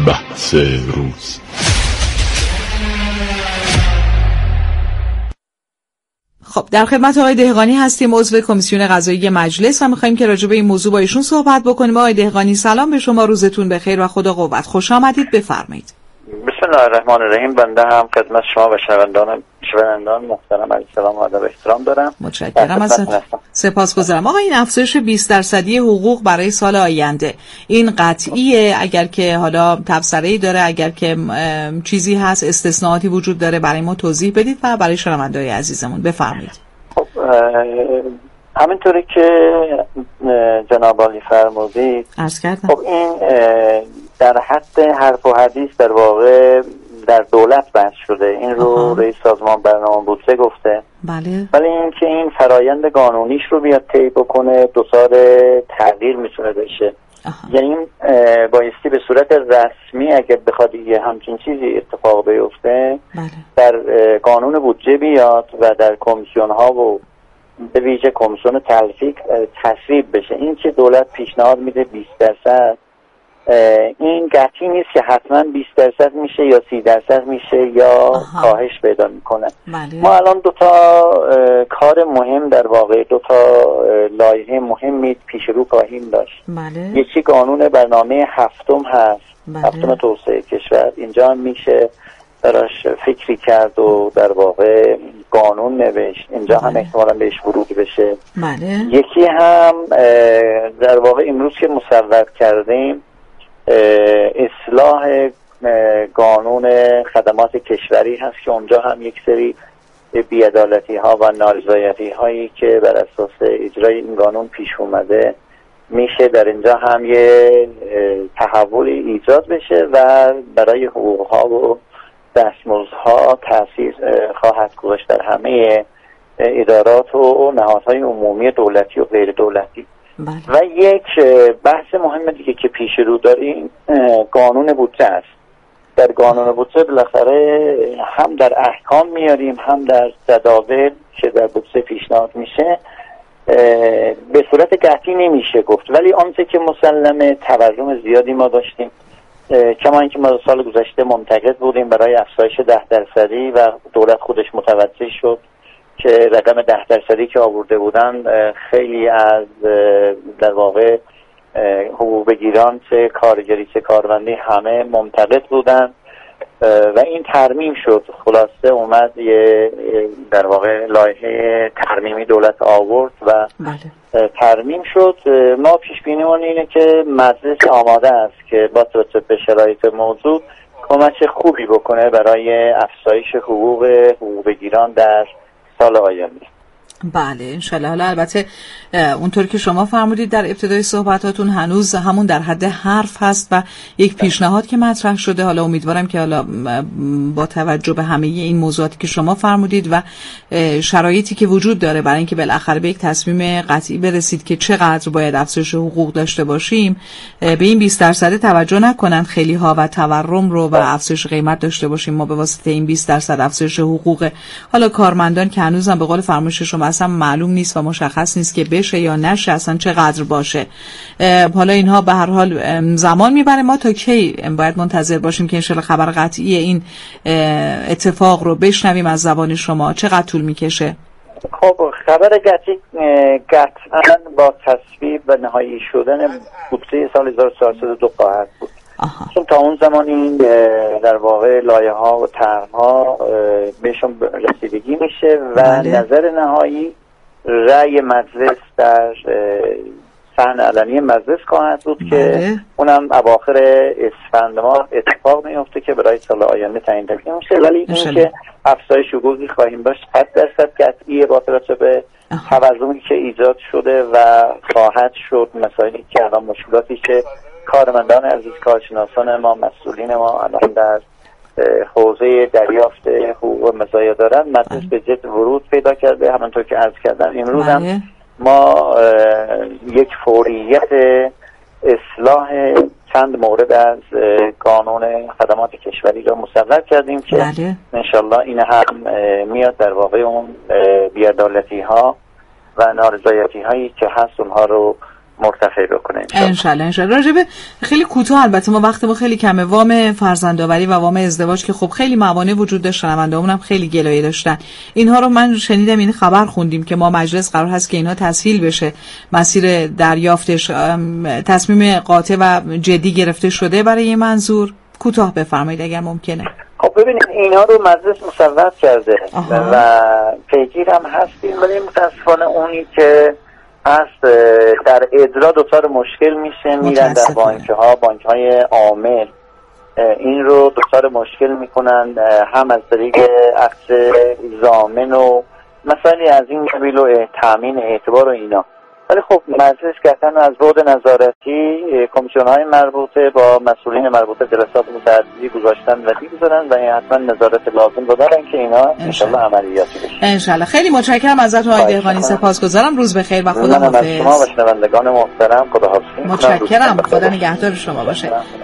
بحث روز. خب در خدمت آقای دهقانی هستیم، عضو کمیسیون قضایی مجلس، و می‌خوایم که راجع به این موضوع با ایشون صحبت بکنیم. آقای دهقانی سلام به شما، روزتون بخیر و خدا قوت. خوش آمدید، بفرمایید. بسم الله الرحمن الرحیم. بنده هم خدمت شما و شنوندگان محترم عرض سلام و ادب و احترام دارم. متشکرم از سپاسگزارم. آقا این افزایش 20% حقوق برای سال آینده این قطعیه؟ اگر که حالا تبصره‌ای داره، اگر که چیزی هست، استثناءاتی وجود داره، برای ما توضیح بدید و برای شنونده‌های عزیزمون بفرمایید. خب همینطوری که جناب عالی فرمودید عرض کردم. خب این در حد حرف و حدیث در واقع در دولت بحث شده. این رو رئیس سازمان برنامه بودجه گفته. بله. ولی اینکه این فرایند قانونیش رو بیاد طی بکنه دوچار تغییر میتونه بشه. یعنی بایستی به صورت رسمی اگر بخواد یه همچین چیزی اتفاق بیفته در قانون بودجه بیاد و در کمیسیون ها و به ویژه کمیسیون تلفیق تصویب بشه. این که دولت پیشنهاد میده 20%، این قطعی نیست که حتما 20% میشه یا 30% میشه یا کاهش پیدا میکنه. ما الان دوتا کار مهم در واقع، دوتا لایحه مهمی پیش رو خواهیم داشت. یکی قانون برنامه هفتم هست، هفتم توسعه کشور. اینجا هم میشه براش فکری کرد و در واقع قانون نوشت. اینجا هم احتمالا بهش ورود بشه. یکی هم در واقع امروز که مصوب کردیم اصلاح قانون خدمات کشوری هست که اونجا هم یک سری بی‌عدالتی ها و نارضایتی هایی که بر اساس اجرای این قانون پیش اومده میشه در اینجا هم یه تحولی ایجاد بشه و برای حقوق ها و دستمزدها تاثیر خواهد گذاشت در همه ادارات و نهادهای عمومی دولتی و غیر دولتی. و یک بحث مهم دیگه که پیش رو داریم قانون بودجه است. در قانون بودجه بالاخره هم در احکام میاریم هم در جداول که در بودجه پیشنهاد میشه. به صورت قطعی نمیشه گفت، ولی آنچه که مسلمه تورم زیادی ما داشتیم، کما اینکه ما سال گذشته منتقد بودیم برای افزایش 10% و دولت خودش متوجه شد که رقم 10% که آورده بودن خیلی از در واقع حقوق بگیران، چه کارگری چه کارمندی، همه منتقد بودن و این ترمیم شد. خلاصه اومد یه در واقع لایحه ترمیمی دولت آورد و ترمیم شد. ما پیش بینیمون اینه که مجلس آماده است که با توجه به شرایط موجود کمک خوبی بکنه برای افزایش حقوق بگیران در سال آینده. بله انشالله. حالا البته اونطور که شما فرمودید در ابتدای صحبتاتون هنوز همون در حد حرف هست و یک پیشنهاد که مطرح شده. حالا امیدوارم که حالا با توجه به همه این موضوعاتی که شما فرمودید و شرایطی که وجود داره برای اینکه بالاخره به یک تصمیم قطعی برسید که چقدر باید افزایش حقوق داشته باشیم، به این 20% توجه نکنن خیلی ها و تورم رو و افزایش قیمت داشته باشیم. ما به واسطه این 20% افزایش حقوق حالا کارمندان که هنوزم به قول فرمایش شما اصلا معلوم نیست و مشخص نیست که بشه یا نشه، اصلا چقدر باشه. حالا اینها به هر حال زمان میبره. ما تا کی باید منتظر باشیم که انشالله خبر قطعی این اتفاق رو بشنویم از زبان شما؟ چقدر طول میکشه؟ خب خبر قطعی قطعا با تصویب و نهایی شدن بودجه سال 1402 خواهد بود. چون تا اون زمان این در واقع لایه ها و طرح‌ها بهشون رسیدگی میشه و نظر نهایی رأی مجلس در صحن علنی مجلس خواهد بود که اونم اواخر اسفند ماه اتفاق میفته که برای سال آینده تعیین میشه. ولی این که افزایش حقوقی خواهیم داشت 100% قطعیه با توجه به تورمی که ایجاد شده و خواهد شد. مسائلی که الان مشکلاتی که کارمندان عزیز، کارشناسان ما، مسئولین ما الان در حوزه دریافت حقوق و مزایا دارن، مجلس به جد ورود پیدا کرده. همونطور که عرض کردم امروز هم ما یک فوریت اصلاح چند مورد از قانون خدمات کشوری را مصوب کردیم که انشالله این هم میاد در واقع اون بی‌عدالتی ها و نارضایتی هایی که هست اونها رو مرتفع بکنه انشالله. راجبه خیلی کوتاه، البته ما وقت ما خیلی کمه، وام فرزندآوری و وام ازدواج که خب خیلی موانع وجود داشت، شنونده‌مون هم خیلی گلایه داشتن اینها رو. من شنیدم این خبر خوندیم که ما مجلس قرار هست که اینها تسهیل بشه مسیر دریافتش، تصمیم قاطع و جدی گرفته شده برای این منظور. کوتاه بفرمایید اگر ممکنه. خب ببینید اینا رو مجلس مصوب کرده و پیگیر هم هستیم، ولی متاسفانه اونی که هست در اجرا دچار مشکل میشه، میرن در بانک‌های عامل این رو دچار مشکل میکنن، هم از طریق عقد ضامن و مسائلی از این قبیل و تامین اعتبار و اینا. ولی خب مجلس قطعا از بعد نظارتی کمیسیون‌های مربوطه با مسئولین مربوطه جلسات متعددی گذاشتن و می‌گذارن و حتما نظارت لازم رو دارن که اینا انشالله عملیاتی بشه. انشالله. خیلی متشکرم ازتون آقای دهقانی، سپاسگزارم. روز بخیر و خدا حافظ. شما و شنوندگان محترم خدا حافظ. متشکرم. خدا نگهدار شما باشه.